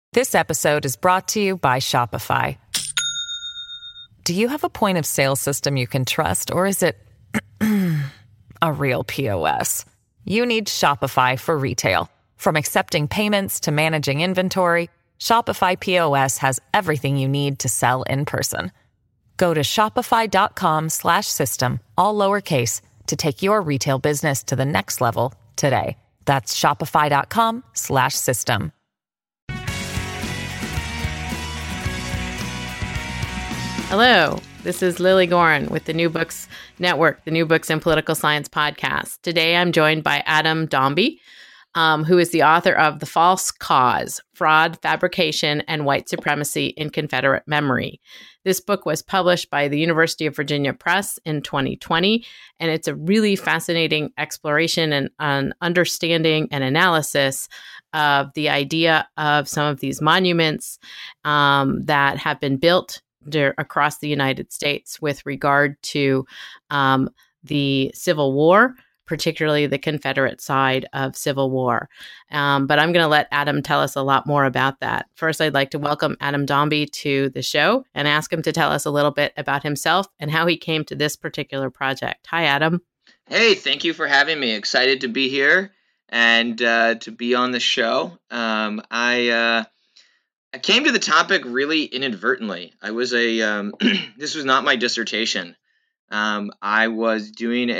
This episode is brought to you by Shopify. Do you have a point of sale system you can trust, or is it a real POS? You need Shopify for retail. From accepting payments to managing inventory, Shopify POS has everything you need to sell in person. Go to shopify.com/system, all lowercase, to take your retail business to the next level today. That's shopify.com/system. Hello, this is Lily Goren with the New Books Network, the New Books in Political Science podcast. Today I'm joined by Adam Dombey, who is the author of The False Cause: Fraud, Fabrication, and White Supremacy in Confederate Memory. This book was published by the University of Virginia Press in 2020, and it's a really fascinating exploration and understanding and analysis of the idea of some of these monuments that have been built across the United States with regard to the Civil War, particularly the Confederate side of Civil War. But I'm going to let Adam tell us a lot more about that. First, I'd like to welcome Adam Dombey to the show and ask him to tell us a little bit about himself and how he came to this particular project. Hi, Adam. Hey, thank you for having me. Excited to be here and to be on the show. I came to the topic really inadvertently. I was this was not my dissertation. I was doing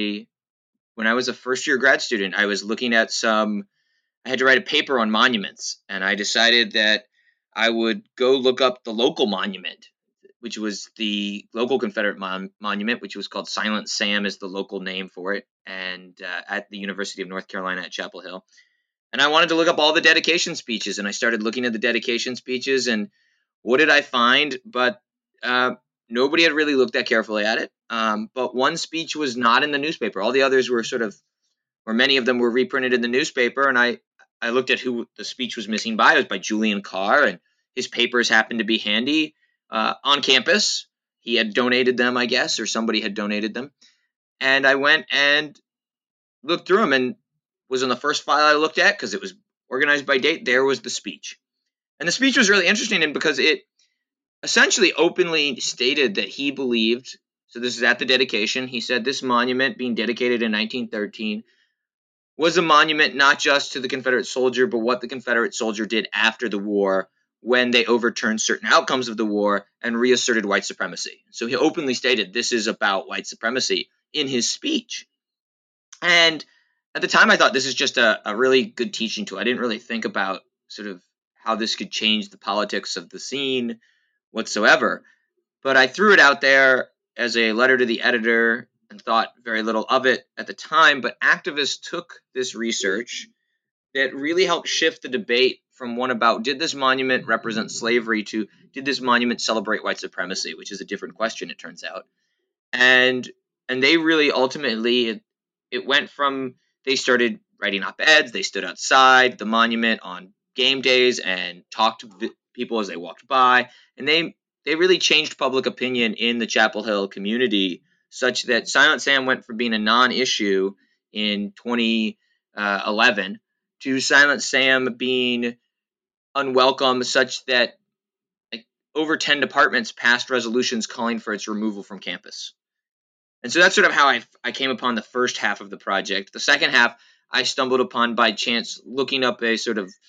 when I was a first year grad student, I was looking at I had to write a paper on monuments, and I decided that I would go look up the local monument, which was the local Confederate monument, which was called Silent Sam is the local name for it, and at the University of North Carolina at Chapel Hill. And I wanted to look up all the dedication speeches, and I started looking at the dedication speeches, and what did I find? But nobody had really looked that carefully at it. But one speech was not in the newspaper. All the others were or many of them were reprinted in the newspaper, and I looked at who the speech was missing by. It was by Julian Carr, and his papers happened to be handy on campus. He had donated them, I guess, or somebody had donated them. And I went and looked through them, and was on the first file I looked at because it was organized by date. There was the speech. And the speech was really interesting because it essentially openly stated that he believed, so this is at the dedication, he said this monument being dedicated in 1913 was a monument not just to the Confederate soldier, but what the Confederate soldier did after the war when they overturned certain outcomes of the war and reasserted white supremacy. So he openly stated this is about white supremacy in his speech. And at the time, I thought this is just a really good teaching tool. I didn't really think about sort of how this could change the politics of the scene whatsoever. But I threw it out there as a letter to the editor and thought very little of it at the time. But activists took this research that really helped shift the debate from one about did this monument represent slavery to did this monument celebrate white supremacy, which is a different question, it turns out. And they really ultimately, it went from they started writing op-eds, they stood outside the monument on game days and talked to people as they walked by, and they really changed public opinion in the Chapel Hill community such that Silent Sam went from being a non-issue in 2011 to Silent Sam being unwelcome such that over 10 departments passed resolutions calling for its removal from campus. And so that's sort of how I came upon the first half of the project. The second half I stumbled upon by chance looking up a sort of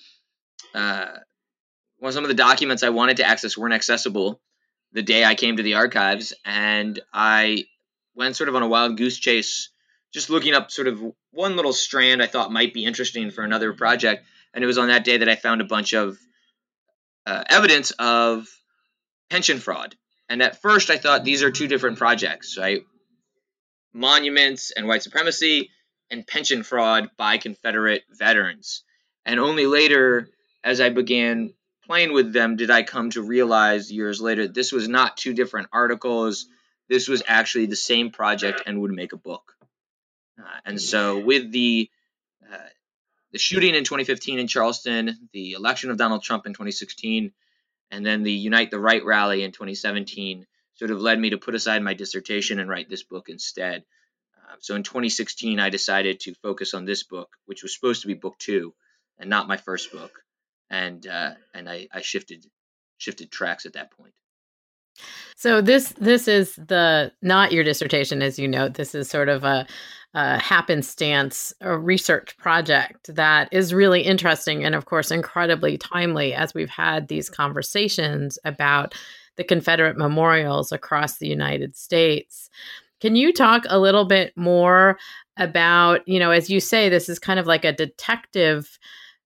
some of the documents I wanted to access weren't accessible the day I came to the archives, and I went sort of on a wild goose chase just looking up sort of one little strand I thought might be interesting for another project, and it was on that day that I found a bunch of evidence of pension fraud. And at first I thought these are two different projects, right? Monuments and white supremacy and pension fraud by Confederate veterans. And only later, as I began playing with them, did I come to realize years later this was not two different articles. This was actually the same project and would make a book. And so with the shooting in 2015 in Charleston, the election of Donald Trump in 2016, and then the Unite the Right rally in 2017 sort of led me to put aside my dissertation and write this book instead. So in 2016, I decided to focus on this book, which was supposed to be book 2 and not my first book. and I shifted tracks at that point. So this is not your dissertation, as you note. This is sort of a happenstance, a research project that is really interesting and, of course, incredibly timely as we've had these conversations about the Confederate memorials across the United States. Can you talk a little bit more about, as you say, this is kind of like a detective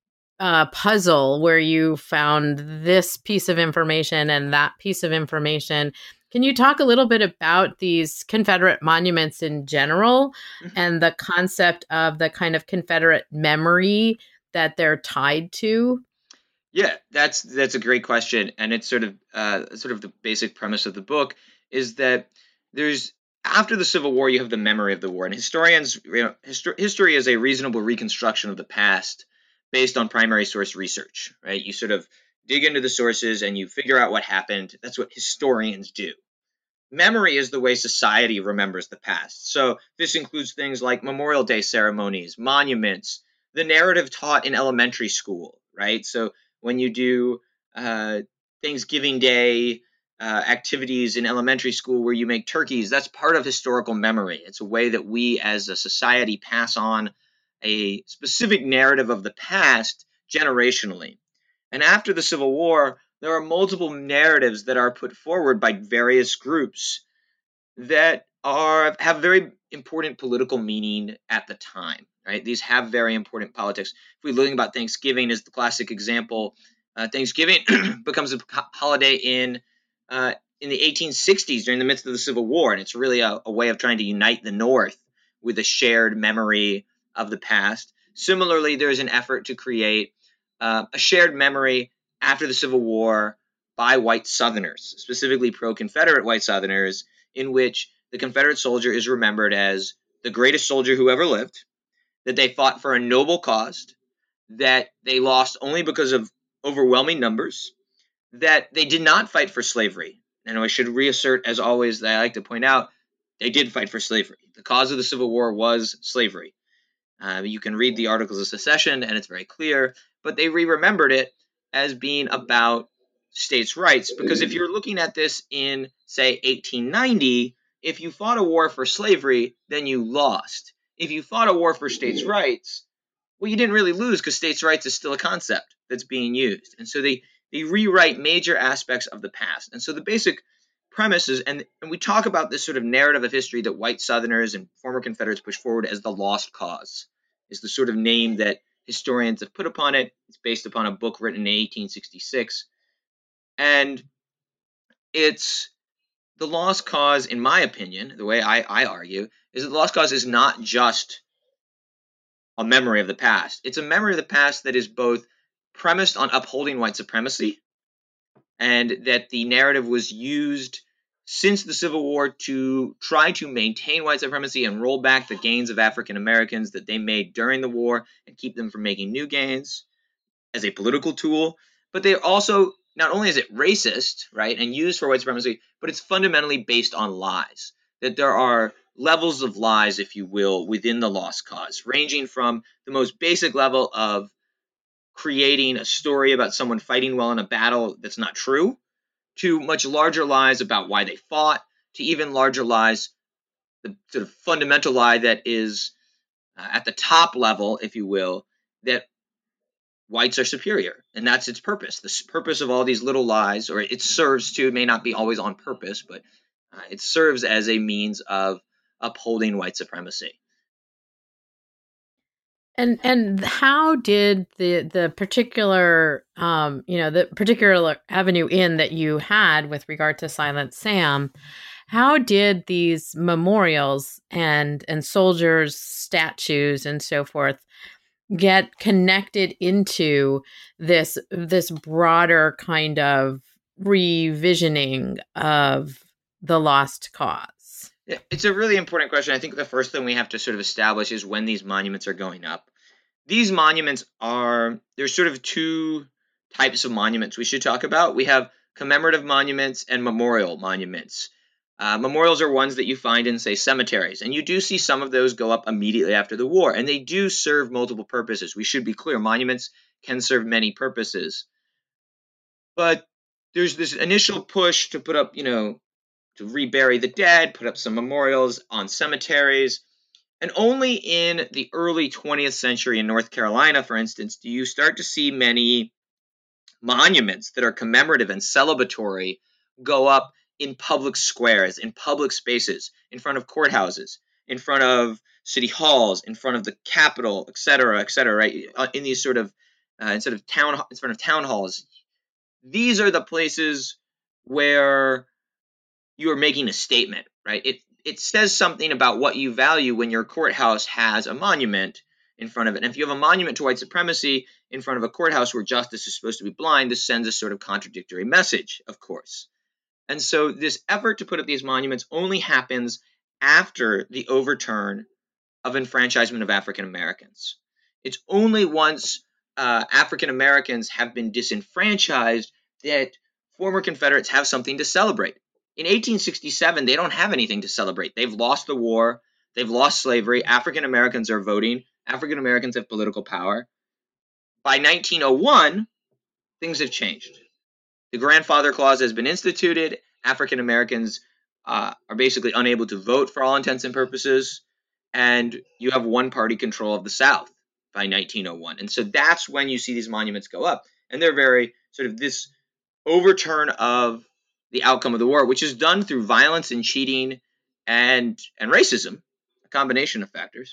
puzzle where you found this piece of information and that piece of information. Can you talk a little bit about these Confederate monuments in general and the concept of the kind of Confederate memory that they're tied to? Yeah, that's a great question, and it's sort of the basic premise of the book is that there's after the Civil War you have the memory of the war, and historians, history is a reasonable reconstruction of the past based on primary source research, right? You sort of dig into the sources and you figure out what happened. That's what historians do. Memory is the way society remembers the past. So this includes things like Memorial Day ceremonies, monuments, the narrative taught in elementary school, right? So when you do Thanksgiving Day activities in elementary school where you make turkeys, that's part of historical memory. It's a way that we as a society pass on a specific narrative of the past generationally. And after the Civil War, there are multiple narratives that are put forward by various groups that have very important political meaning at the time, right? These have very important politics. If we're looking about Thanksgiving as the classic example, Thanksgiving becomes a holiday in the 1860s during the midst of the Civil War, and it's really a way of trying to unite the North with a shared memory of the past. Similarly, there's an effort to create a shared memory after the Civil War by white Southerners, specifically pro-Confederate white Southerners, in which the Confederate soldier is remembered as the greatest soldier who ever lived, that they fought for a noble cause, that they lost only because of overwhelming numbers, that they did not fight for slavery. And I should reassert, as always, that I like to point out, they did fight for slavery. The cause of the Civil War was slavery. You can read the Articles of Secession, and it's very clear, but they remembered it as being about states' rights, because if you're looking at this in, say, 1890, if you fought a war for slavery, then you lost. If you fought a war for states' rights, well, you didn't really lose because states' rights is still a concept that's being used. And so they rewrite major aspects of the past. And so the basic premise is, and we talk about this sort of narrative of history that white Southerners and former Confederates push forward as the lost cause, is the sort of name that historians have put upon it. It's based upon a book written in 1866. And it's the lost cause, in my opinion, the way I argue, is that the lost cause is not just a memory of the past. It's a memory of the past that is both premised on upholding white supremacy, and that the narrative was used since the Civil War to try to maintain white supremacy and roll back the gains of African Americans that they made during the war and keep them from making new gains as a political tool. But they also, not only is it racist, right, and used for white supremacy, but it's fundamentally based on lies. That there are levels of lies, if you will, within the lost cause, ranging from the most basic level of creating a story about someone fighting well in a battle that's not true, to much larger lies about why they fought, to even larger lies, the sort of fundamental lie that is at the top level, if you will, that whites are superior, and that's its purpose. The purpose of all these little lies, or it serves to, it may not be always on purpose, but it serves as a means of upholding white supremacy. And how did the particular the particular avenue in that you had with regard to Silent Sam, how did these memorials and soldiers' statues and so forth get connected into this broader kind of revisioning of the lost cause? It's a really important question. I think the first thing we have to sort of establish is when these monuments are going up. These monuments there's sort of two types of monuments we should talk about. We have commemorative monuments and memorial monuments. Memorials are ones that you find in, say, cemeteries, and you do see some of those go up immediately after the war, and they do serve multiple purposes. We should be clear, monuments can serve many purposes. But there's this initial push to put up, to rebury the dead, put up some memorials on cemeteries. And only in the early 20th century in North Carolina, for instance, do you start to see many monuments that are commemorative and celebratory go up in public squares, in public spaces, in front of courthouses, in front of city halls, in front of the Capitol, et cetera, right? In these sort of in front of town halls. These are the places where you are making a statement, right? It says something about what you value when your courthouse has a monument in front of it. And if you have a monument to white supremacy in front of a courthouse where justice is supposed to be blind, this sends a sort of contradictory message, of course. And so this effort to put up these monuments only happens after the overturn of enfranchisement of African Americans. It's only once African Americans have been disenfranchised that former Confederates have something to celebrate. In 1867, they don't have anything to celebrate. They've lost the war. They've lost slavery. African Americans are voting. African Americans have political power. By 1901, things have changed. The grandfather clause has been instituted. African Americans are basically unable to vote for all intents and purposes. And you have one-party control of the South by 1901. And so that's when you see these monuments go up. And they're very sort of this overturn of the outcome of the war, which is done through violence and cheating and racism, a combination of factors,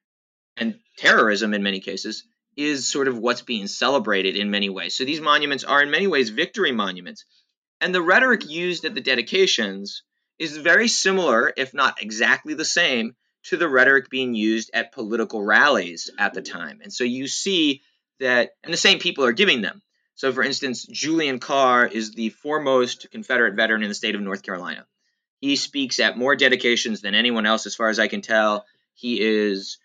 and terrorism in many cases, is sort of what's being celebrated in many ways. So these monuments are in many ways victory monuments. And the rhetoric used at the dedications is very similar, if not exactly the same, to the rhetoric being used at political rallies at the time. And so you see that, and the same people are giving them. So, for instance, Julian Carr is the foremost Confederate veteran in the state of North Carolina. He speaks at more dedications than anyone else, as far as I can tell. He is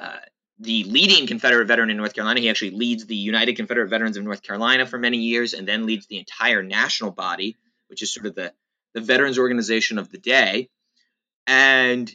the leading Confederate veteran in North Carolina. He actually leads the United Confederate Veterans of North Carolina for many years, and then leads the entire national body, which is sort of the veterans organization of the day. And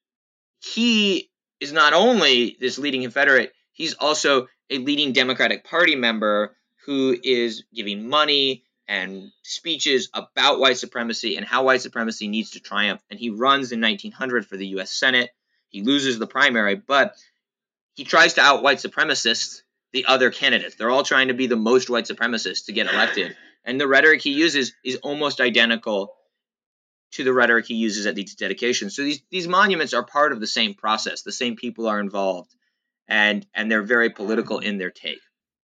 he is not only this leading Confederate, he's also a leading Democratic Party member who is giving money and speeches about white supremacy and how white supremacy needs to triumph. And he runs in 1900 for the U.S. Senate. He loses the primary, but he tries to out white supremacists, the other candidates. They're all trying to be the most white supremacists to get elected. And the rhetoric he uses is almost identical to the rhetoric he uses at these dedications. So these monuments are part of the same process. The same people are involved, and they're very political in their take.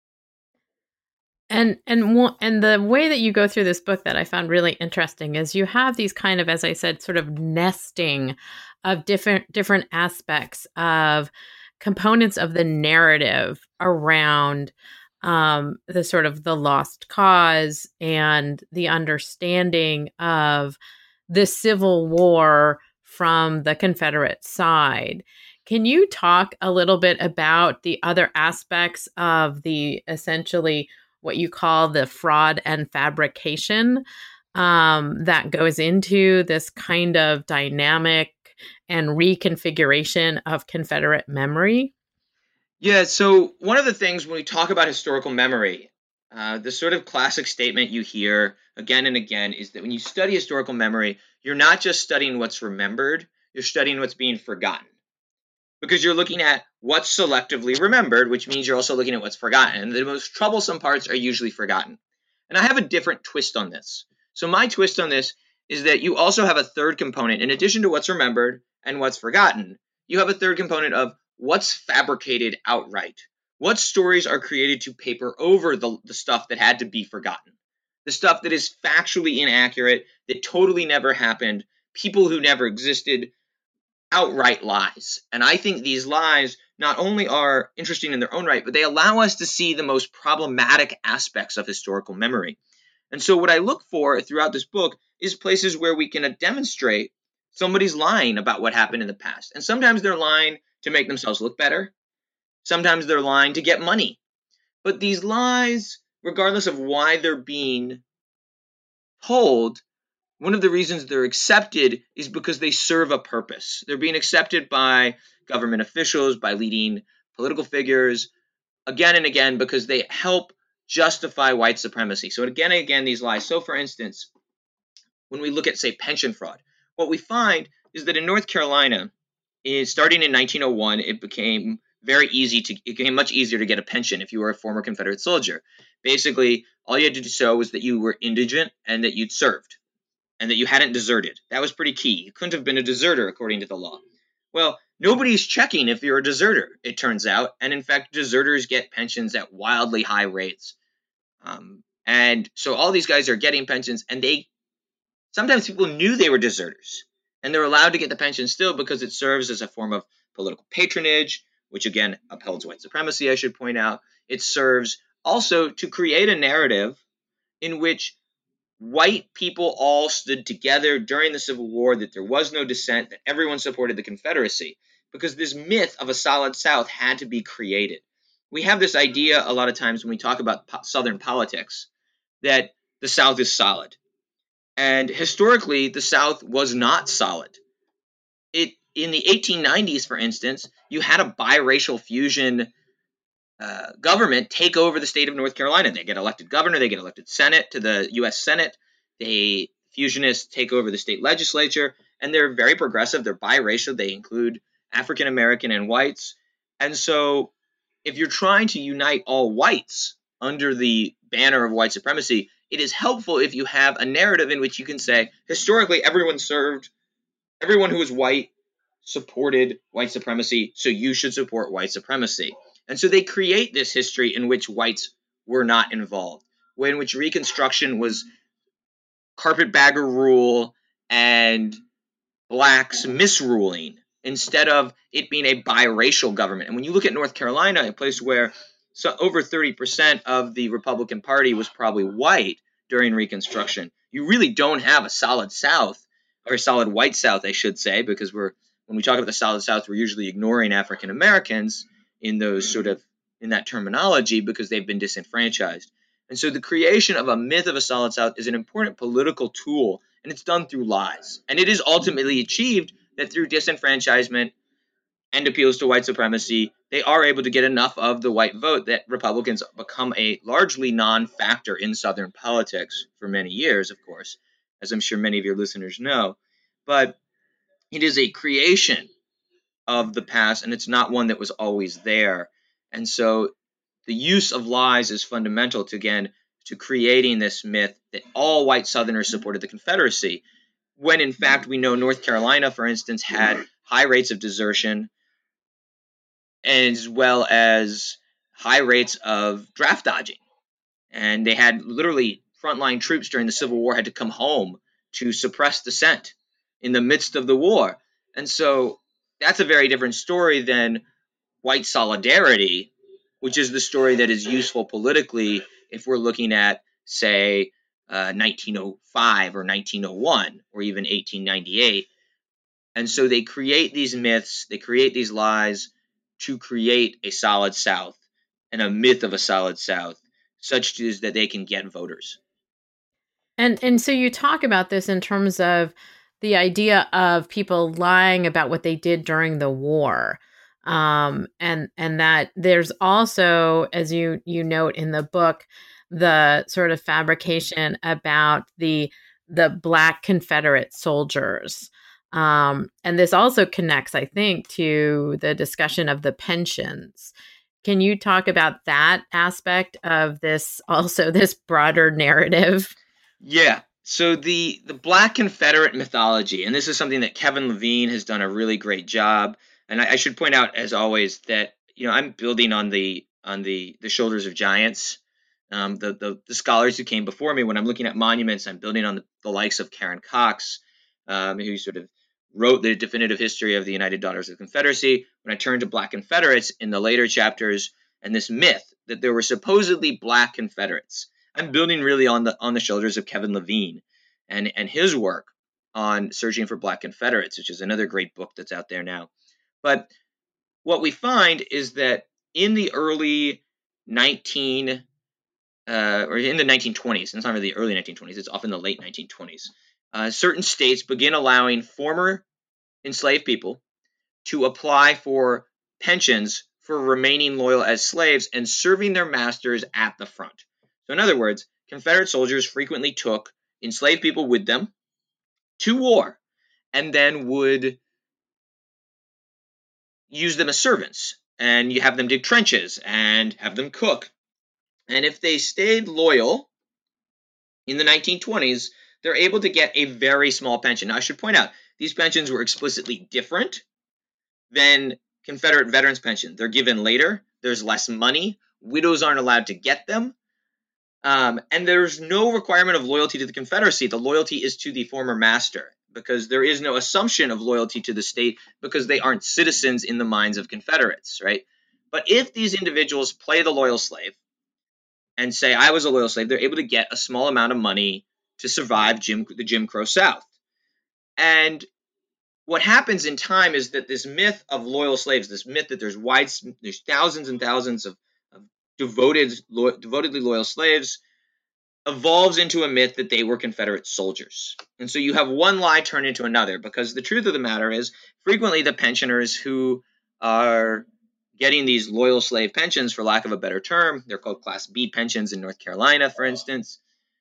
And the way that you go through this book that I found really interesting is you have these kind of, as I said, sort of nesting of different aspects of components of the narrative around the sort of the lost cause and the understanding of the Civil War from the Confederate side. Can you talk a little bit about the other aspects of the essentially what you call the fraud and fabrication that goes into this kind of dynamic and reconfiguration of Confederate memory? Yeah, so one of the things when we talk about historical memory, the sort of classic statement you hear again and again is that when you study historical memory, you're not just studying what's remembered, you're studying what's being forgotten. Because you're looking at what's selectively remembered, which means you're also looking at what's forgotten. And the most troublesome parts are usually forgotten. And I have a different twist on this. So my twist on this is that you also have a third component. In addition to what's remembered and what's forgotten, you have a third component of what's fabricated outright. What stories are created to paper over the stuff that had to be forgotten? The stuff that is factually inaccurate, that totally never happened, people who never existed, outright lies. And I think these lies not only are interesting in their own right, but they allow us to see the most problematic aspects of historical memory. And so what I look for throughout this book is places where we can demonstrate somebody's lying about what happened in the past. And sometimes they're lying to make themselves look better. Sometimes they're lying to get money. But these lies, regardless of why they're being told, one of the reasons they're accepted is because they serve a purpose. They're being accepted by government officials, by leading political figures, again and again because they help justify white supremacy. So again and again, these lies. So for instance, when we look at, say, pension fraud, what we find is that in North Carolina, starting in 1901, it became much easier to get a pension if you were a former Confederate soldier. Basically, all you had to do so was that you were indigent and that you'd served and that you hadn't deserted. That was pretty key. You couldn't have been a deserter according to the law. Well, nobody's checking if you're a deserter, it turns out, and in fact, deserters get pensions at wildly high rates. And so all these guys are getting pensions, and sometimes people knew they were deserters, and they're allowed to get the pension still because it serves as a form of political patronage, which again upholds white supremacy, I should point out. It serves also to create a narrative in which white people all stood together during the Civil War, that there was no dissent, that everyone supported the Confederacy, because this myth of a solid South had to be created. We have this idea a lot of times when we talk about Southern politics that the South is solid. And historically, the South was not solid. In the 1890s, for instance, you had a biracial fusion government take over the state of North Carolina. They get elected governor, they get elected Senate to the U.S. Senate. They fusionists take over the state legislature, and they're very progressive. They're biracial. They include African American and whites. And so if you're trying to unite all whites under the banner of white supremacy, it is helpful if you have a narrative in which you can say, historically, everyone who was white supported white supremacy, so you should support white supremacy. And so they create this history in which whites were not involved, in which Reconstruction was carpetbagger rule and blacks misruling instead of it being a biracial government. And when you look at North Carolina, a place where over 30% of the Republican Party was probably white during Reconstruction, you really don't have a solid South, or a solid white South, I should say, because when we talk about the solid South, we're usually ignoring African Americans in that terminology because they've been disenfranchised. And so the creation of a myth of a solid South is an important political tool, and it's done through lies. And it is ultimately achieved that through disenfranchisement and appeals to white supremacy, they are able to get enough of the white vote that Republicans become a largely non-factor in Southern politics for many years, of course, as I'm sure many of your listeners know. But it is a creation of the past, and it's not one that was always there. And so the use of lies is fundamental to creating this myth that all white Southerners supported the Confederacy, when in fact we know North Carolina, for instance, had high rates of desertion as well as high rates of draft dodging. And they had literally frontline troops during the Civil War had to come home to suppress dissent in the midst of the war. And so that's a very different story than white solidarity, which is the story that is useful politically if we're looking at, say, 1905 or 1901 or even 1898. And so they create these myths, they create these lies to create a solid South and a myth of a solid South, such as that they can get voters. And so you talk about this in terms of the idea of people lying about what they did during the war. And that there's also, as you note in the book, the sort of fabrication about the Black Confederate soldiers. And this also connects, I think, to the discussion of the pensions. Can you talk about that aspect of this broader narrative? Yeah. So the Black Confederate mythology, and this is something that Kevin Levine has done a really great job. And I should point out, as always, that I'm building on the shoulders of giants. The scholars who came before me, when I'm looking at monuments, I'm building on the likes of Karen Cox, who sort of wrote the definitive history of the United Daughters of the Confederacy. When I turn to Black Confederates in the later chapters, and this myth that there were supposedly Black Confederates, I'm building really on the shoulders of Kevin Levine and his work on searching for Black Confederates, which is another great book that's out there now. But what we find is that in the early 1920s, it's not really the early 1920s, it's often the late 1920s, certain states begin allowing former enslaved people to apply for pensions for remaining loyal as slaves and serving their masters at the front. So in other words, Confederate soldiers frequently took enslaved people with them to war and then would use them as servants. And you have them dig trenches and have them cook. And if they stayed loyal in the 1920s, they're able to get a very small pension. Now, I should point out, these pensions were explicitly different than Confederate veterans' pension. They're given later. There's less money. Widows aren't allowed to get them. And there's no requirement of loyalty to the Confederacy. The loyalty is to the former master, because there is no assumption of loyalty to the state because they aren't citizens in the minds of Confederates, right? But if these individuals play the loyal slave and say, I was a loyal slave, they're able to get a small amount of money to survive the Jim Crow South. And what happens in time is that this myth of loyal slaves, this myth that there's thousands and thousands of devotedly loyal slaves, evolves into a myth that they were Confederate soldiers. And so you have one lie turn into another, because the truth of the matter is frequently the pensioners who are getting these loyal slave pensions, for lack of a better term, they're called Class B pensions in North Carolina, for instance.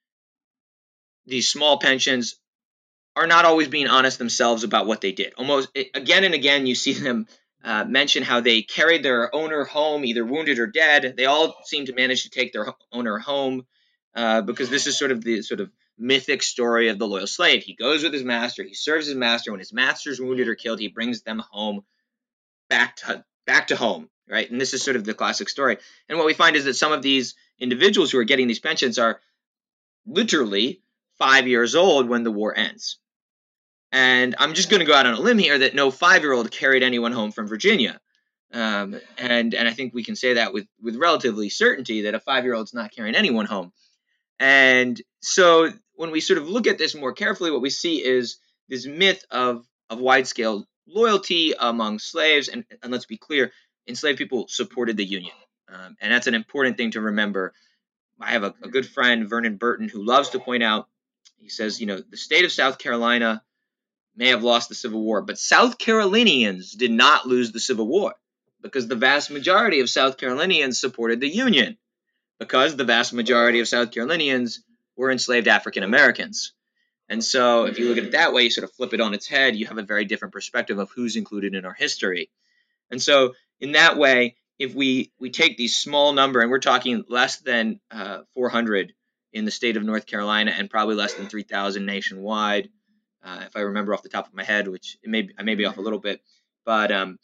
These small pensions are not always being honest themselves about what they did. Almost again and again, you see them mention how they carried their owner home, either wounded or dead. They all seem to manage to take their owner home because this is sort of the mythic story of the loyal slave. He goes with his master. He serves his master. When his master's wounded or killed, he brings them home, back to home, right? And this is sort of the classic story. And what we find is that some of these individuals who are getting these pensions are literally 5 years old when the war ends. And I'm just going to go out on a limb here that no 5-year-old carried anyone home from Virginia. And I think we can say that with relatively certainty that a 5-year-old's not carrying anyone home. And so when we sort of look at this more carefully, what we see is this myth of wide-scale loyalty among slaves. And let's be clear, enslaved people supported the Union. And that's an important thing to remember. I have a good friend, Vernon Burton, who loves to point out, he says, the state of South Carolina may have lost the Civil War, but South Carolinians did not lose the Civil War, because the vast majority of South Carolinians supported the Union, because the vast majority of South Carolinians were enslaved African Americans. And so if you look at it that way, you sort of flip it on its head, you have a very different perspective of who's included in our history. And so in that way, if we take these small number, and we're talking less than 400 in the state of North Carolina and probably less than 3,000 nationwide, if I remember off the top of my head, which I may be off a little bit, but and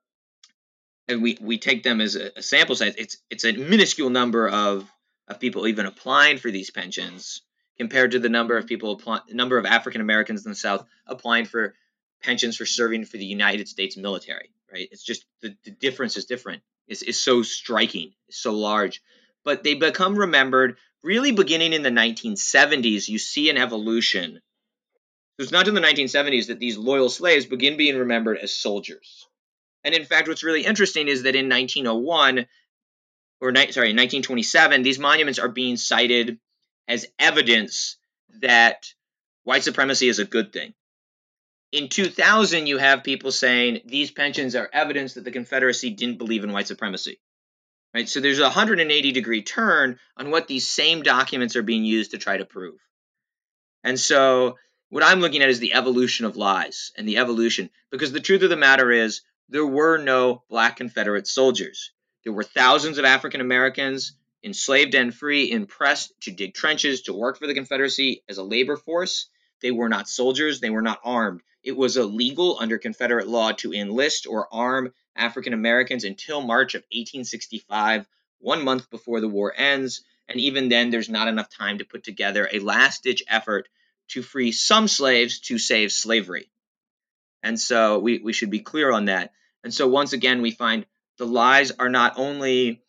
we take them as a sample size. It's a minuscule number of people even applying for these pensions compared to the number of African Americans in the South applying for pensions for serving for the United States military. Right? It's just the difference is different. It's so striking. It's so large. But they become remembered really beginning in the 1970s. You see an evolution. So it's not in the 1970s that these loyal slaves begin being remembered as soldiers. And in fact, what's really interesting is that in 1927, these monuments are being cited as evidence that white supremacy is a good thing. In 2000, you have people saying these pensions are evidence that the Confederacy didn't believe in white supremacy. Right? So there's a 180-degree turn on what these same documents are being used to try to prove. And so what I'm looking at is the evolution of lies and the evolution, because the truth of the matter is there were no Black Confederate soldiers. There were thousands of African Americans, enslaved and free, impressed to dig trenches, to work for the Confederacy as a labor force. They were not soldiers. They were not armed. It was illegal under Confederate law to enlist or arm African Americans until March of 1865, 1 month before the war ends. And even then, there's not enough time to put together a last-ditch effort to free some slaves to save slavery. And so we should be clear on that. And so once again, we find the lies are not only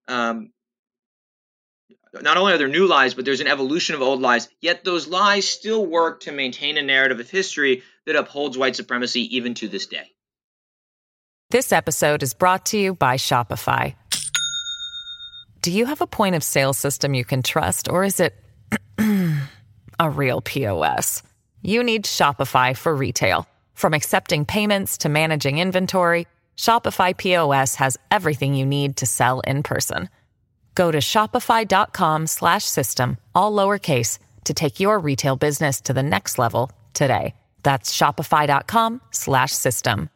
are there new lies, but there's an evolution of old lies, yet those lies still work to maintain a narrative of history that upholds white supremacy even to this day. This episode is brought to you by Shopify. Do you have a point of sale system you can trust, or is it a real POS? You need Shopify for retail. From accepting payments to managing inventory, Shopify POS has everything you need to sell in person. Go to shopify.com/system, all lowercase, to take your retail business to the next level today. That's shopify.com/system.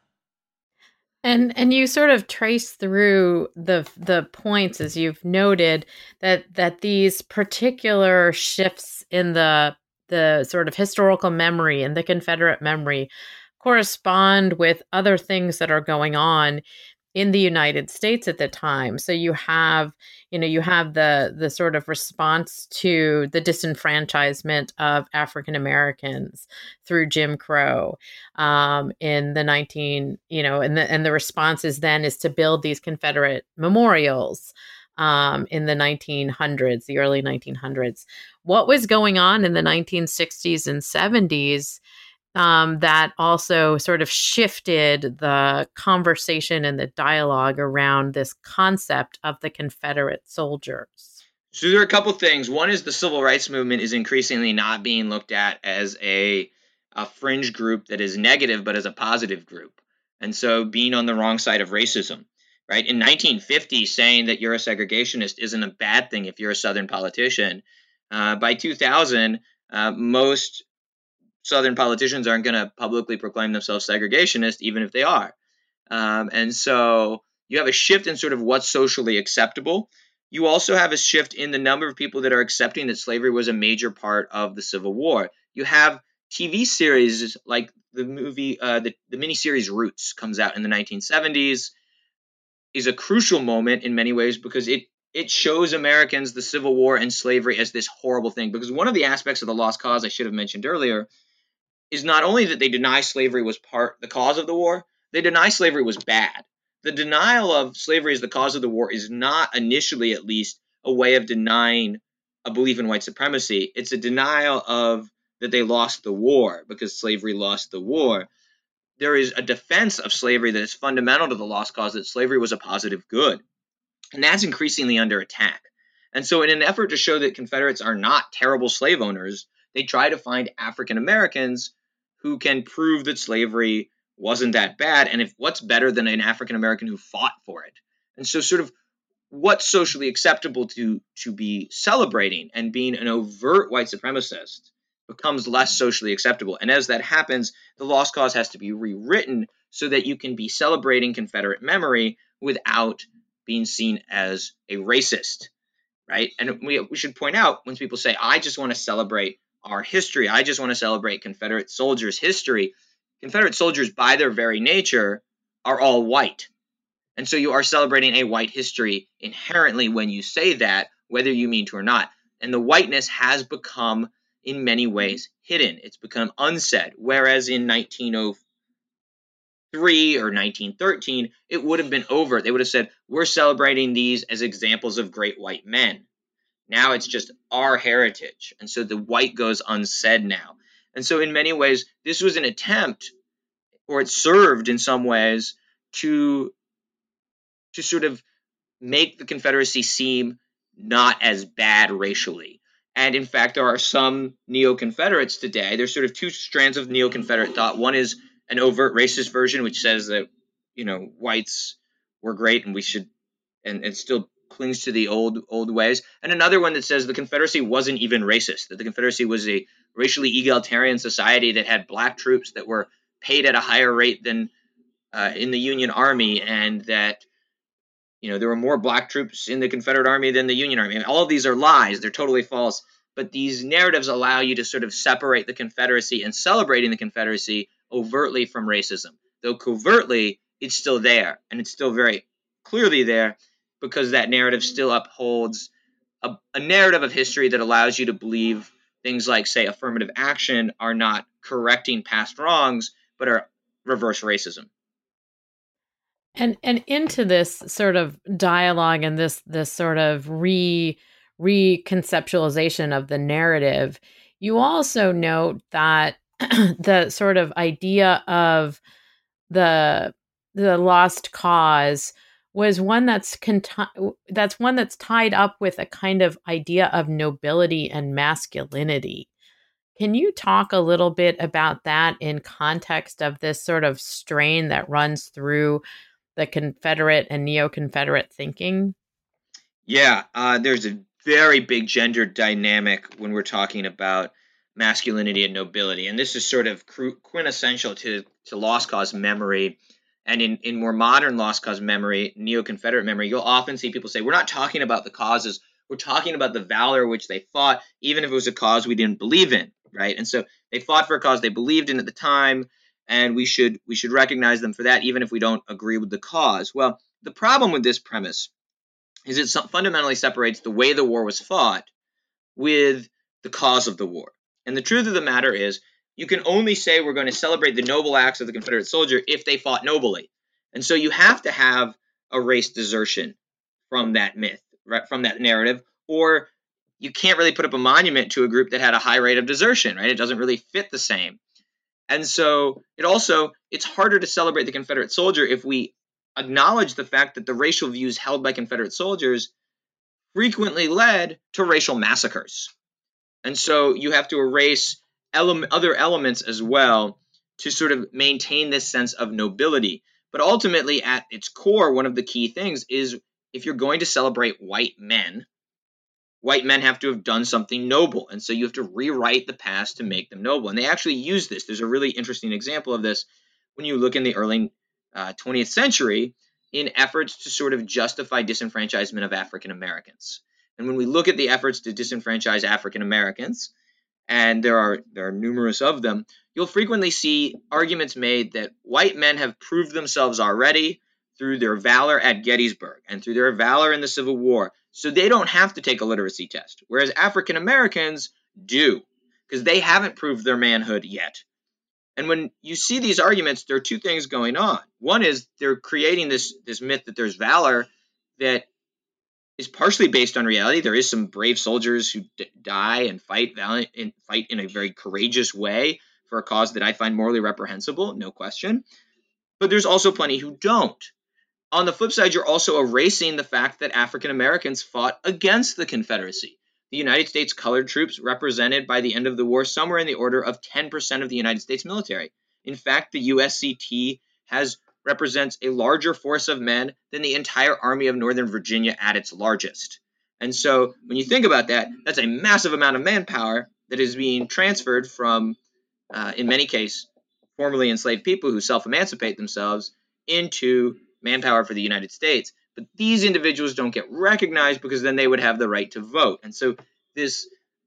And you sort of trace through the points, as you've noted, that these particular shifts in the sort of historical memory and the Confederate memory correspond with other things that are going on in the United States at the time. So you have the sort of response to the disenfranchisement of African Americans through Jim Crow in the and the response is to build these Confederate memorials in the 1900s, the early 1900s. What was going on in the 1960s and 70s that also sort of shifted the conversation and the dialogue around this concept of the Confederate soldiers? So there are a couple things. One is the civil rights movement is increasingly not being looked at as a fringe group that is negative, but as a positive group. And so being on the wrong side of racism, right? In 1950, saying that you're a segregationist isn't a bad thing if you're a Southern politician. By 2000, most Southern politicians aren't going to publicly proclaim themselves segregationist, even if they are. And so you have a shift in sort of what's socially acceptable. You also have a shift in the number of people that are accepting that slavery was a major part of the Civil War. You have TV series like the movie, the miniseries Roots comes out in the 1970s, is a crucial moment in many ways because it shows Americans the Civil War and slavery as this horrible thing. Because one of the aspects of the Lost Cause I should have mentioned earlier is not only that they deny slavery was the cause of the war, they deny slavery was bad. The denial of slavery as the cause of the war is not initially, at least, a way of denying a belief in white supremacy. It's a denial of that they lost the war because slavery lost the war. There is a defense of slavery that is fundamental to the Lost Cause, that slavery was a positive good. And that's increasingly under attack. And so in an effort to show that Confederates are not terrible slave owners, they try to find African Americans who can prove that slavery wasn't that bad. And if what's better than an African American who fought for it? And so sort of what's socially acceptable to be celebrating and being an overt white supremacist becomes less socially acceptable. And as that happens, the Lost Cause has to be rewritten so that you can be celebrating Confederate memory without being seen as a racist, right? And we should point out, when people say, I just want to celebrate our history, I just want to celebrate Confederate soldiers' history, Confederate soldiers, by their very nature, are all white. And so you are celebrating a white history inherently when you say that, whether you mean to or not. And the whiteness has become, in many ways, hidden. It's become unsaid. Whereas in 1903 or 1913, it would have been overt. They would have said, we're celebrating these as examples of great white men. Now it's just our heritage. And so the white goes unsaid now. And so in many ways, this was an attempt, or it served in some ways, to sort of make the Confederacy seem not as bad racially. And in fact, there are some neo-Confederates today. There's sort of two strands of neo-Confederate thought. One is an overt racist version, which says that, whites were great and we should, and still clings to the old ways. And another one that says the Confederacy wasn't even racist, that the Confederacy was a racially egalitarian society that had black troops that were paid at a higher rate than in the Union Army, and that there were more black troops in the Confederate Army than the Union Army. I mean, all of these are lies. They're totally false. But these narratives allow you to sort of separate the Confederacy and celebrating the Confederacy overtly from racism. Though covertly, it's still there, and it's still very clearly there, because that narrative still upholds a narrative of history that allows you to believe things like, say, affirmative action are not correcting past wrongs, but are reverse racism. And into this sort of dialogue and this sort of reconceptualization of the narrative, you also note that the sort of idea of the lost cause was one that's tied up with a kind of idea of nobility and masculinity. Can you talk a little bit about that in context of this sort of strain that runs through the Confederate and neo-Confederate thinking? Yeah, there's a very big gender dynamic when we're talking about masculinity and nobility, and this is sort of quintessential to lost cause memory. And in more modern lost cause memory, neo-Confederate memory, you'll often see people say, we're not talking about the causes, we're talking about the valor which they fought, even if it was a cause we didn't believe in, right? And so they fought for a cause they believed in at the time, and we should recognize them for that, even if we don't agree with the cause. Well, the problem with this premise is it fundamentally separates the way the war was fought with the cause of the war. And the truth of the matter is, you can only say we're going to celebrate the noble acts of the Confederate soldier if they fought nobly. And so you have to have a race desertion from that myth, right, from that narrative, or you can't really put up a monument to a group that had a high rate of desertion, right? It doesn't really fit the same. And so it's harder to celebrate the Confederate soldier if we acknowledge the fact that the racial views held by Confederate soldiers frequently led to racial massacres. And so you have to erase other elements as well to sort of maintain this sense of nobility. But ultimately, at its core, one of the key things is if you're going to celebrate white men have to have done something noble. And so you have to rewrite the past to make them noble. And they actually use this. There's a really interesting example of this when you look in the early 20th century in efforts to sort of justify disenfranchisement of African Americans. And when we look at the efforts to disenfranchise African Americans, and there are numerous of them, you'll frequently see arguments made that white men have proved themselves already through their valor at Gettysburg and through their valor in the Civil War, so they don't have to take a literacy test, whereas African Americans do, because they haven't proved their manhood yet. And when you see these arguments, there are two things going on. One is they're creating this myth that there's valor that is partially based on reality. There is some brave soldiers who die and fight in a very courageous way for a cause that I find morally reprehensible, no question. But there's also plenty who don't. On the flip side, you're also erasing the fact that African Americans fought against the Confederacy. The United States colored troops represented by the end of the war somewhere in the order of 10% of the United States military. In fact, the USCT represents a larger force of men than the entire Army of Northern Virginia at its largest. And so when you think about that, that's a massive amount of manpower that is being transferred from, in many cases, formerly enslaved people who self-emancipate themselves into manpower for the United States. But these individuals don't get recognized because then they would have the right to vote. And so this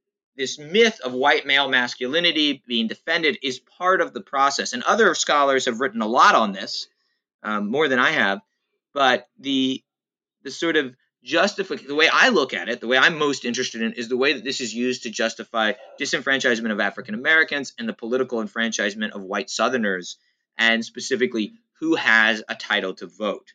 myth of white male masculinity being defended is part of the process. And other scholars have written a lot on this, more than I have. But the sort of the way I look at it, the way I'm most interested in, is the way that this is used to justify disenfranchisement of African Americans and the political enfranchisement of white Southerners, and specifically who has a title to vote.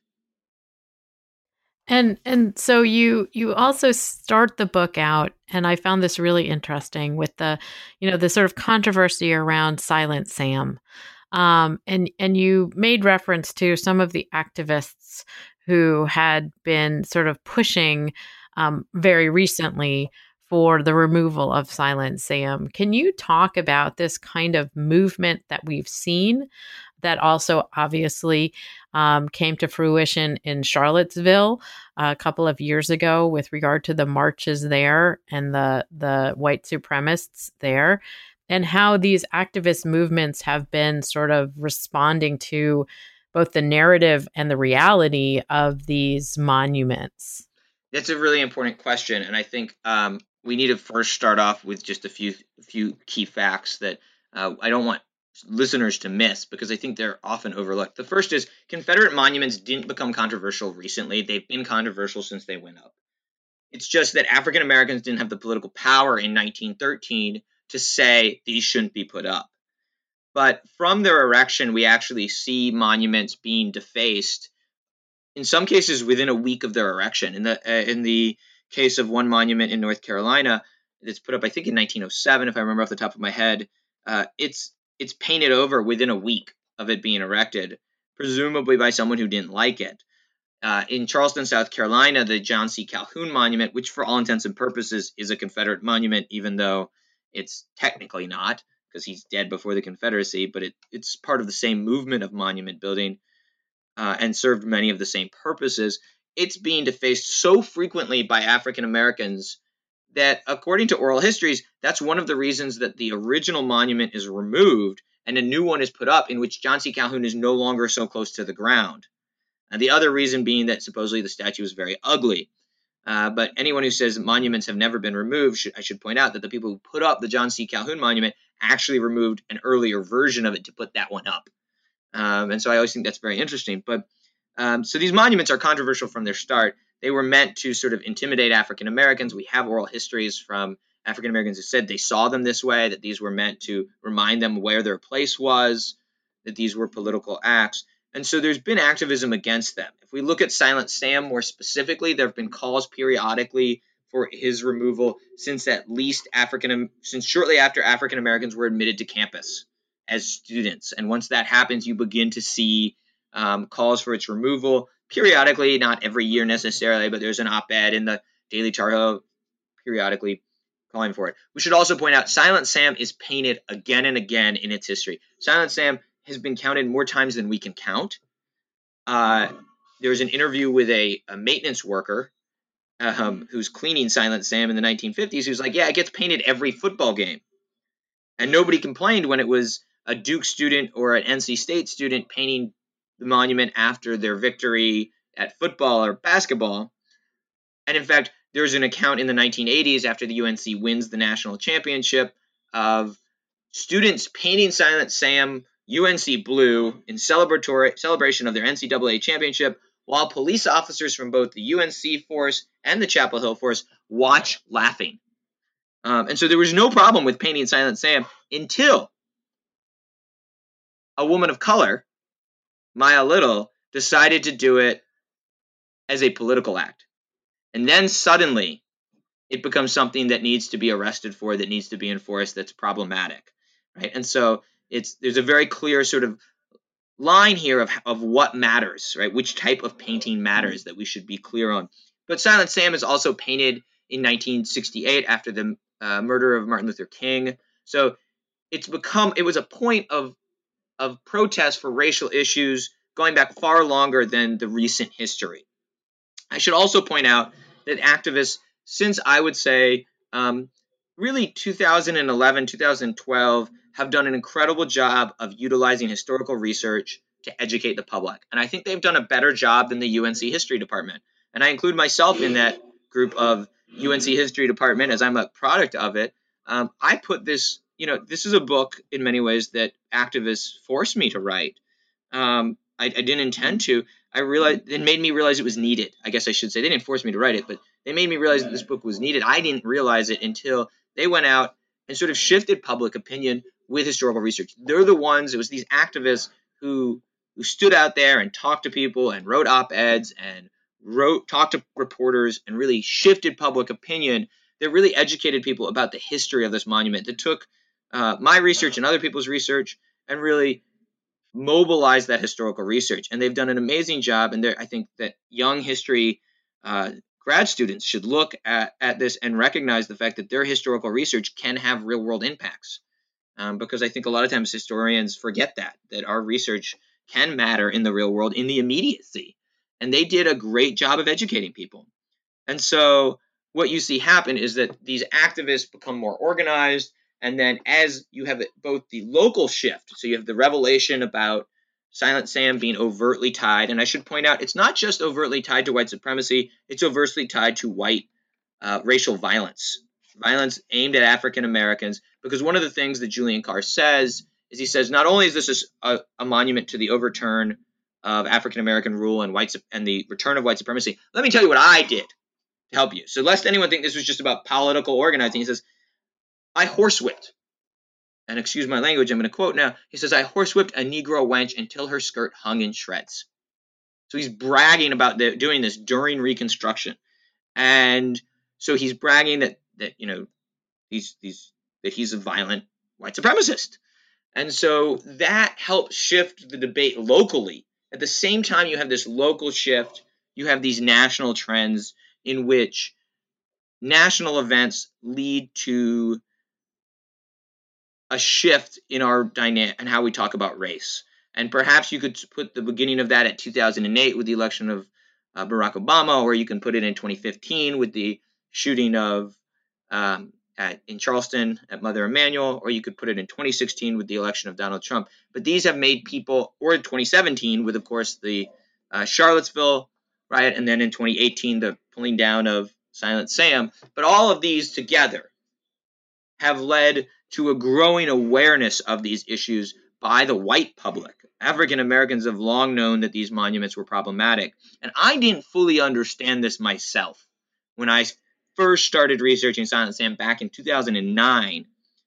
And so you also start the book out, and I found this really interesting with the sort of controversy around Silent Sam, and you made reference to some of the activists who had been sort of pushing very recently for the removal of Silent Sam. Can you talk about this kind of movement that we've seen that also obviously came to fruition in Charlottesville a couple of years ago with regard to the marches there and the white supremacists there, and how these activist movements have been sort of responding to both the narrative and the reality of these monuments? That's a really important question, and I think we need to first start off with just a few key facts that I don't want listeners to miss, because I think they're often overlooked. The first is Confederate monuments didn't become controversial recently. They've been controversial since they went up. It's just that African Americans didn't have the political power in 1913 to say these shouldn't be put up. But from their erection, we actually see monuments being defaced, in some cases within a week of their erection. In the case of one monument in North Carolina that's put up, I think in 1907, if I remember off the top of my head, it's painted over within a week of it being erected, presumably by someone who didn't like it. In Charleston, South Carolina, the John C. Calhoun Monument, which for all intents and purposes is a Confederate monument, even though it's technically not, because he's dead before the Confederacy, but it's part of the same movement of monument building. and served many of the same purposes, it's being defaced so frequently by African Americans that, according to oral histories, that's one of the reasons that the original monument is removed and a new one is put up in which John C. Calhoun is no longer so close to the ground. And the other reason being that supposedly the statue is very ugly. But anyone who says monuments have never been removed, I should point out that the people who put up the John C. Calhoun monument actually removed an earlier version of it to put that one up. And so I always think that's very interesting. But so these monuments are controversial from their start. They were meant to sort of intimidate African Americans. We have oral histories from African Americans who said they saw them this way, that these were meant to remind them where their place was, that these were political acts. And so there's been activism against them. If we look at Silent Sam more specifically, there have been calls periodically for his removal since shortly after African Americans were admitted to campus as students. And once that happens, you begin to see calls for its removal periodically, not every year necessarily, but there's an op-ed in the Daily Tar Heel periodically calling for it. We should also point out Silent Sam is painted again and again in its history. Silent Sam has been counted more times than we can count. There's an interview with a maintenance worker who's cleaning Silent Sam in the 1950s who's like, yeah, it gets painted every football game. And nobody complained when it was a Duke student or an NC State student painting the monument after their victory at football or basketball. And in fact, there's an account in the 1980s after the UNC wins the national championship of students painting Silent Sam UNC blue in celebration of their NCAA championship, while police officers from both the UNC force and the Chapel Hill force watch laughing. And so there was no problem with painting Silent Sam until a woman of color, Maya Little, decided to do it as a political act. And then suddenly it becomes something that needs to be arrested for, that needs to be enforced, that's problematic, right? And so there's a very clear sort of line here of what matters, right? Which type of painting matters that we should be clear on. But Silent Sam is also painted in 1968 after the murder of Martin Luther King. So it was a point of protest for racial issues going back far longer than the recent history. I should also point out that activists, since I would say really 2011, 2012, have done an incredible job of utilizing historical research to educate the public. And I think they've done a better job than the UNC History Department. And I include myself in that group of UNC History Department as I'm a product of it. I put this, this is a book in many ways that activists forced me to write. I didn't intend to. I realized it made me realize it was needed. I guess I should say they didn't force me to write it, but they made me realize that this book was needed. I didn't realize it until they went out and sort of shifted public opinion with historical research. They're the ones, it was these activists who stood out there and talked to people and wrote op-eds and talked to reporters and really shifted public opinion that really educated people about the history of this monument, that took my research and other people's research and really mobilized that historical research. And they've done an amazing job. And I think that young history grad students should look at this and recognize the fact that their historical research can have real world impacts. Because I think a lot of times historians forget that our research can matter in the real world, in the immediacy. And they did a great job of educating people. And so what you see happen is that these activists become more organized. And then as you have both the local shift, so you have the revelation about Silent Sam being overtly tied. And I should point out, it's not just overtly tied to white supremacy. It's overtly tied to white racial violence aimed at African Americans. Because one of the things that Julian Carr says is he says, not only is this a monument to the overturn of African American rule and the return of white supremacy, let me tell you what I did to help you. So lest anyone think this was just about political organizing, he says, I horsewhipped. And excuse my language, I'm going to quote now. He says, I horsewhipped a Negro wench until her skirt hung in shreds. So he's bragging about doing this during Reconstruction. And so he's bragging that he's a violent white supremacist. And so that helps shift the debate locally. At the same time you have this local shift, you have these national trends in which national events lead to a shift in our dynamic and how we talk about race. And perhaps you could put the beginning of that at 2008 with the election of Barack Obama, or you can put it in 2015 with the shooting of in Charleston at Mother Emanuel, or you could put it in 2016 with the election of Donald Trump. But these have made people, or in 2017 with, of course, the Charlottesville riot, and then in 2018 the pulling down of Silent Sam. But all of these together have led to a growing awareness of these issues by the white public. African Americans have long known that these monuments were problematic. And I didn't fully understand this myself when I first started researching Silent Sam back in 2009,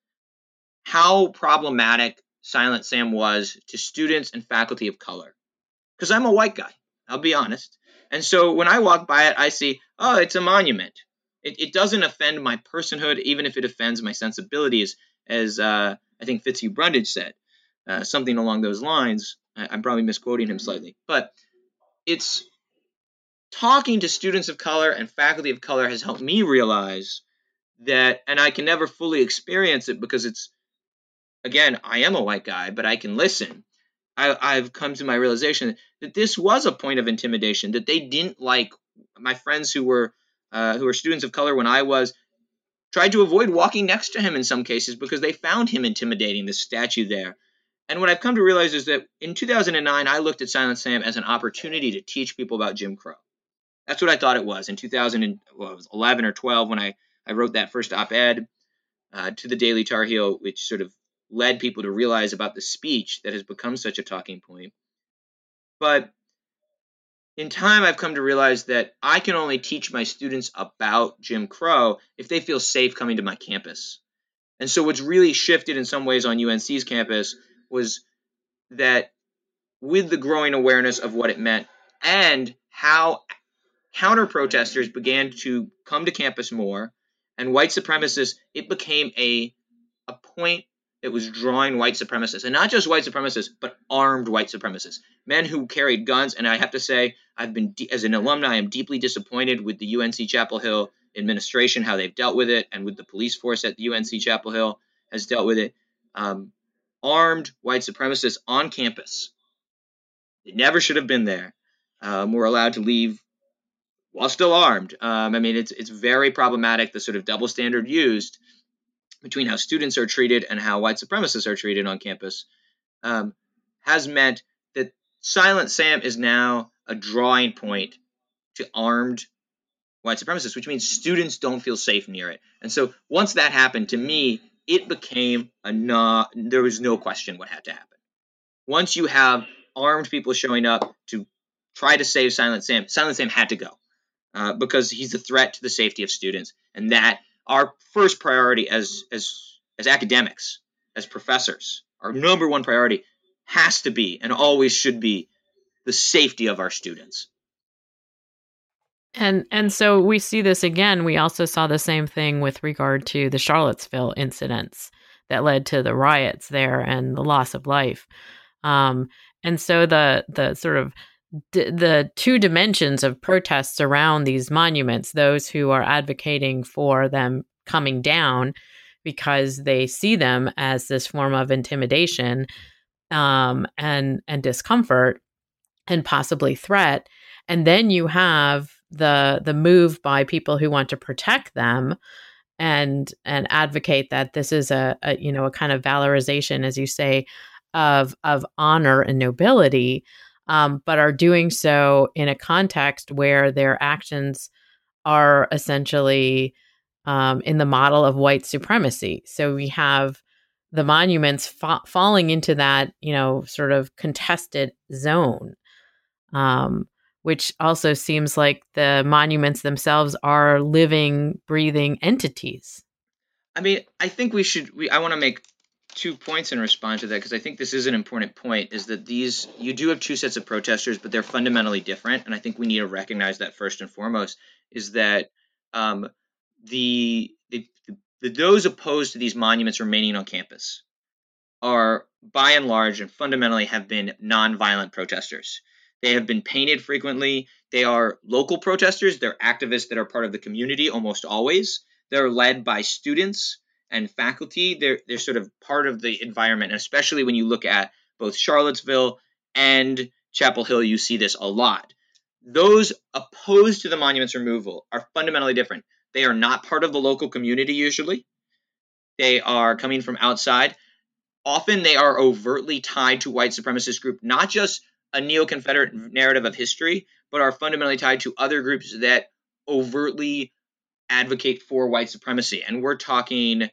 how problematic Silent Sam was to students and faculty of color. Because I'm a white guy, I'll be honest. And so when I walk by it, I see, oh, it's a monument. It doesn't offend my personhood, even if it offends my sensibilities, as I think Fitzhugh Brundage said, something along those lines. I'm probably misquoting him slightly. But it's talking to students of color and faculty of color has helped me realize that, and I can never fully experience it because it's, again, I am a white guy, but I can listen. I've come to my realization that this was a point of intimidation, that they didn't like. My friends who were students of color when I was tried to avoid walking next to him in some cases because they found him intimidating, this statue there. And what I've come to realize is that in 2009, I looked at Silent Sam as an opportunity to teach people about Jim Crow. That's what I thought it was. In 2011 or 12, when I wrote that first op-ed to the Daily Tar Heel, which sort of led people to realize about the speech that has become such a talking point. But in time, I've come to realize that I can only teach my students about Jim Crow if they feel safe coming to my campus. And so what's really shifted in some ways on UNC's campus was that with the growing awareness of what it meant and how counter-protesters began to come to campus more, and white supremacists, it became a point that was drawing white supremacists, and not just white supremacists, but armed white supremacists, men who carried guns. And I have to say, as an alumni, I'm deeply disappointed with the UNC Chapel Hill administration, how they've dealt with it, and with the police force at the UNC Chapel Hill has dealt with it. Armed white supremacists on campus. They never should have been there. Were allowed to leave while still armed. I mean, it's very problematic, the sort of double standard used between how students are treated and how white supremacists are treated on campus, has meant that Silent Sam is now a drawing point to armed white supremacists, which means students don't feel safe near it. And so once that happened, to me, it became there was no question what had to happen. Once you have armed people showing up to try to save Silent Sam had to go because he's a threat to the safety of students. And that our first priority as academics, as professors, our number one priority has to be and always should be the safety of our students. And so we see this again. We also saw the same thing with regard to the Charlottesville incidents that led to the riots there and the loss of life. And so the sort of the two dimensions of protests around these monuments, those who are advocating for them coming down because they see them as this form of intimidation and discomfort and possibly threat. And then you have the move by people who want to protect them and advocate that this is a kind of valorization, as you say, of honor and nobility, but are doing so in a context where their actions are essentially in the model of white supremacy. So we have the monuments falling into that, sort of contested zone, which also seems like the monuments themselves are living, breathing entities. I mean, I think I want to make 2 points in response to that, because I think this is an important point, is that you do have two sets of protesters, but they're fundamentally different. And I think we need to recognize that first and foremost, is that those opposed to these monuments remaining on campus are, by and large, and fundamentally have been nonviolent protesters. They have been painted frequently. They are local protesters. They're activists that are part of the community almost always. They're led by students and faculty. They're sort of part of the environment, especially when you look at both Charlottesville and Chapel Hill, you see this a lot. Those opposed to the monument's removal are fundamentally different. They are not part of the local community usually. They are coming from outside. Often they are overtly tied to white supremacist group, not just a neo-Confederate narrative of history, but are fundamentally tied to other groups that overtly advocate for white supremacy. And we're talking,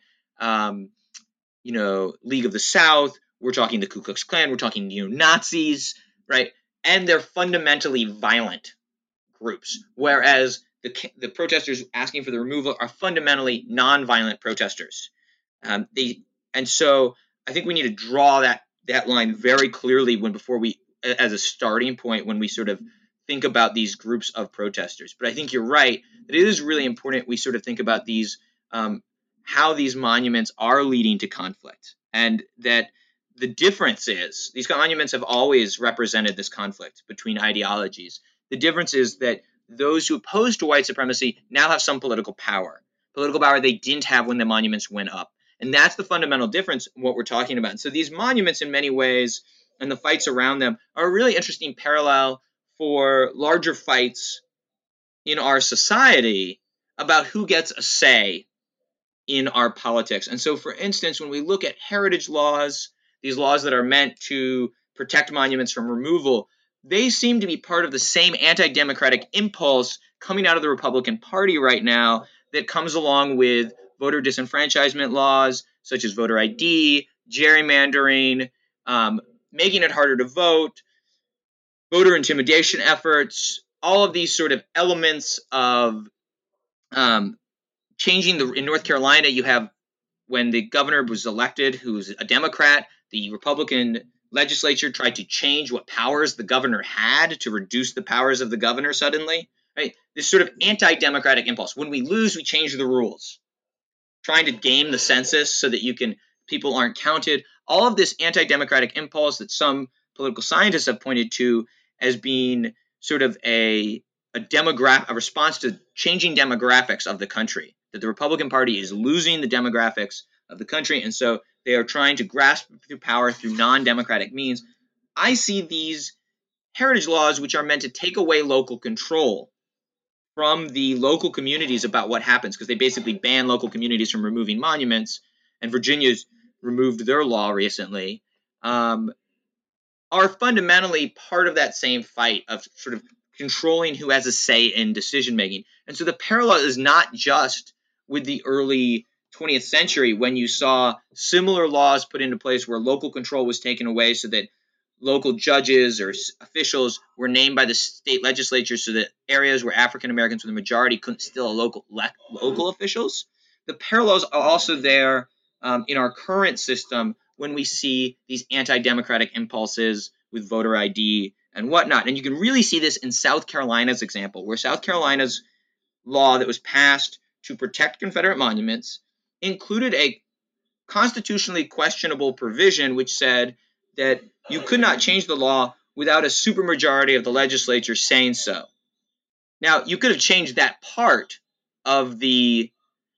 League of the South, we're talking the Ku Klux Klan, we're talking neo-Nazis, right? And they're fundamentally violent groups, whereas the protesters asking for the removal are fundamentally non-violent protesters. And so I think we need to draw that line very clearly as a starting point when we sort of think about these groups of protesters. But I think you're right that it is really important we sort of think about these how these monuments are leading to conflict, and that the difference is these monuments have always represented this conflict between ideologies. The difference is that those who oppose to white supremacy now have some political power they didn't have when the monuments went up. And that's the fundamental difference in what we're talking about. And so these monuments in many ways and the fights around them are a really interesting parallel for larger fights in our society about who gets a say in our politics. And so, for instance, when we look at heritage laws, these laws that are meant to protect monuments from removal, they seem to be part of the same anti-democratic impulse coming out of the Republican Party right now that comes along with voter disenfranchisement laws, such as voter ID, gerrymandering, making it harder to vote, voter intimidation efforts, all of these sort of elements of changing in North Carolina, you have when the governor was elected, who's a Democrat, the Republican legislature tried to change what powers the governor had to reduce the powers of the governor suddenly. Right? This sort of anti-democratic impulse. When we lose, we change the rules. Trying to game the census so that people aren't counted. All of this anti-democratic impulse that some political scientists have pointed to as being sort of a response to changing demographics of the country, that the Republican Party is losing the demographics of the country, and so they are trying to grasp power through non-democratic means. I see these heritage laws, which are meant to take away local control from the local communities about what happens, because they basically ban local communities from removing monuments, and Virginia's removed their law recently, are fundamentally part of that same fight of sort of controlling who has a say in decision making. And so the parallel is not just with the early 20th century when you saw similar laws put into place where local control was taken away so that local judges or officials were named by the state legislature so that areas where African Americans were the majority couldn't still local officials. The parallels are also there in our current system when we see these anti-democratic impulses with voter ID and whatnot. And you can really see this in South Carolina's example, where South Carolina's law that was passed to protect Confederate monuments included a constitutionally questionable provision which said that you could not change the law without a supermajority of the legislature saying so. Now, you could have changed that part of the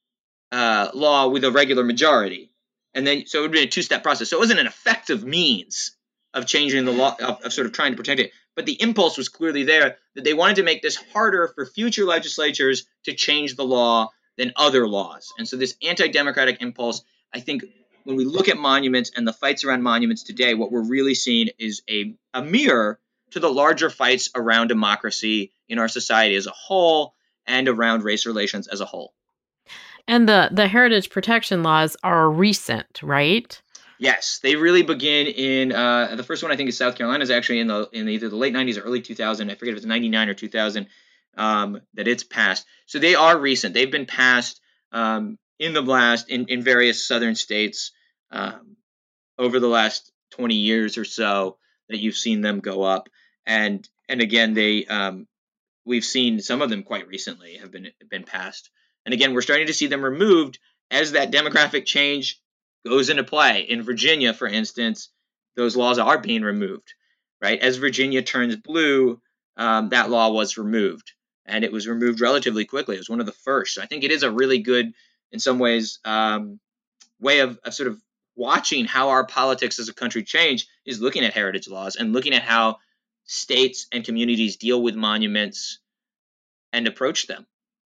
law with a regular majority, and then so it would be a two-step process. So it wasn't an effective means of changing the law, of sort of trying to protect it. But the impulse was clearly there that they wanted to make this harder for future legislatures to change the law than other laws. And so this anti-democratic impulse, I think, when we look at monuments and the fights around monuments today, what we're really seeing is a mirror to the larger fights around democracy in our society as a whole and around race relations as a whole. And the heritage protection laws are recent, right? Yes, they really begin in the first one. I think is South Carolina is actually in either the late 90s or early 2000. I forget if it's 99 or 2000 that it's passed. So they are recent. They've been passed in various southern states over the last 20 years or so that you've seen them go up. And again, we've seen some of them quite recently have been passed. And again, we're starting to see them removed as that demographic change goes into play. In Virginia, for instance, those laws are being removed, right? As Virginia turns blue, that law was removed, and it was removed relatively quickly. It was one of the first. So I think it is a really good, in some ways, way of sort of watching how our politics as a country change is looking at heritage laws and looking at how states and communities deal with monuments and approach them.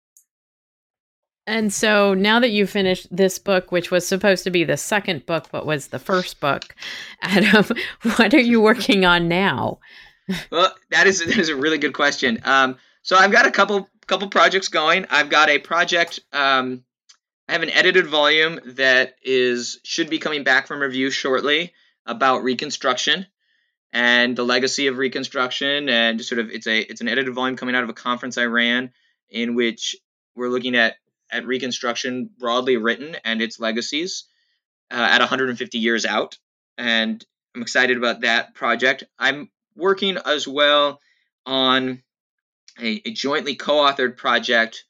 And so now that you've finished this book, which was supposed to be the second book, but was the first book, Adam, what are you working on now? Well, that is a really good question. So I've got a couple projects going. I've got a project. I have an edited volume that should be coming back from review shortly about Reconstruction and the legacy of Reconstruction, and sort of it's an edited volume coming out of a conference I ran in which we're looking at Reconstruction broadly written and its legacies at 150 years out, and I'm excited about that project. I'm working as well on a jointly co-authored project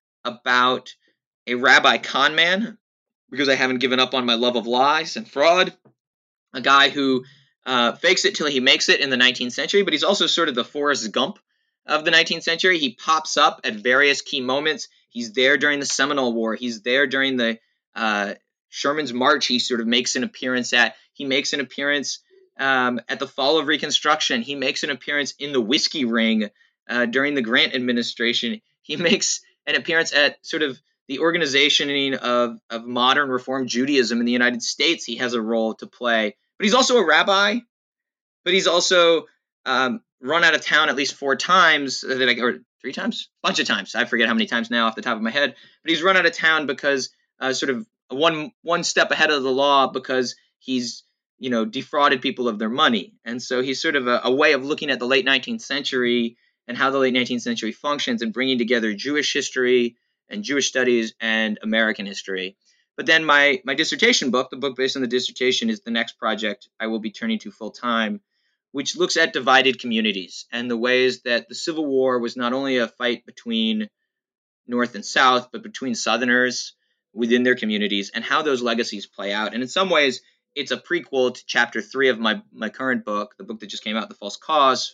about a rabbi con man, because I haven't given up on my love of lies and fraud, a guy who fakes it till he makes it in the 19th century, but he's also sort of the Forrest Gump of the 19th century. He pops up at various key moments. He's there during the Seminole War. He's there during the Sherman's March. He sort of makes an appearance at. He makes an appearance at the fall of Reconstruction. He makes an appearance in the Whiskey Ring during the Grant administration. He makes an appearance at sort of the organizationing of modern Reform Judaism in the United States. He has a role to play. But he's also a rabbi. But he's also run out of town at least 4 times, or 3 times? A bunch of times. I forget how many times now off the top of my head. But he's run out of town because sort of one step ahead of the law, because he's defrauded people of their money. And so he's sort of a way of looking at the late 19th century and how the late 19th century functions, and bringing together Jewish history and Jewish studies and American history. But then my dissertation book, the book based on the dissertation, is the next project I will be turning to full time, which looks at divided communities and the ways that the Civil War was not only a fight between North and South, but between Southerners within their communities, and how those legacies play out. And in some ways, it's a prequel to chapter 3 of my current book, the book that just came out, The False Cause,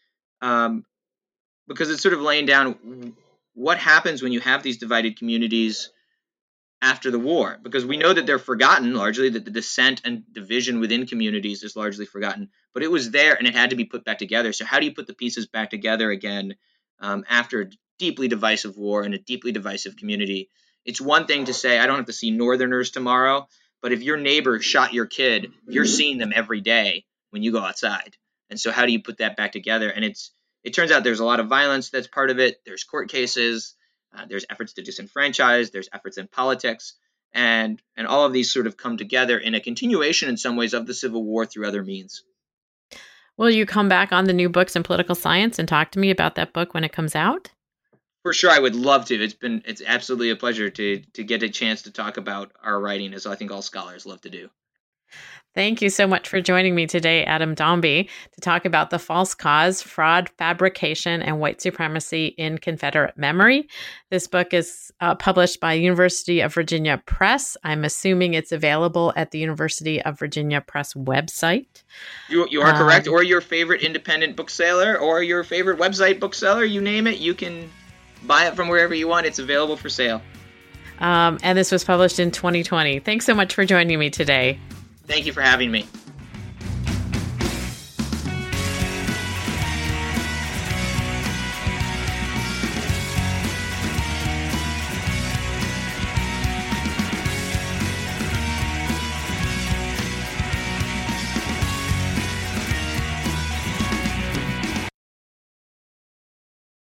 because it's sort of laying down what happens when you have these divided communities after the war, because we know that they're forgotten largely, that the dissent and division within communities is largely forgotten, but it was there and it had to be put back together. So how do you put the pieces back together again after a deeply divisive war and a deeply divisive community? It's one thing to say, I don't have to see Northerners tomorrow, but if your neighbor shot your kid, you're seeing them every day when you go outside. And so how do you put that back together? And it turns out there's a lot of violence that's part of it. There's court cases. There's efforts to disenfranchise. There's efforts in politics. And all of these sort of come together in a continuation in some ways of the Civil War through other means. Will you come back on the New Books in Political Science and talk to me about that book when it comes out? For sure, I would love to. It's absolutely a pleasure to get a chance to talk about our writing, as I think all scholars love to do. Thank you so much for joining me today, Adam Dombey, to talk about The False Cause, Fraud, Fabrication, and White Supremacy in Confederate Memory. This book is published by University of Virginia Press. I'm assuming it's available at the University of Virginia Press website. You are correct, or your favorite independent bookseller, or your favorite website bookseller, you name it, you can buy it from wherever you want. It's available for sale. And this was published in 2020. Thanks so much for joining me today. Thank you for having me.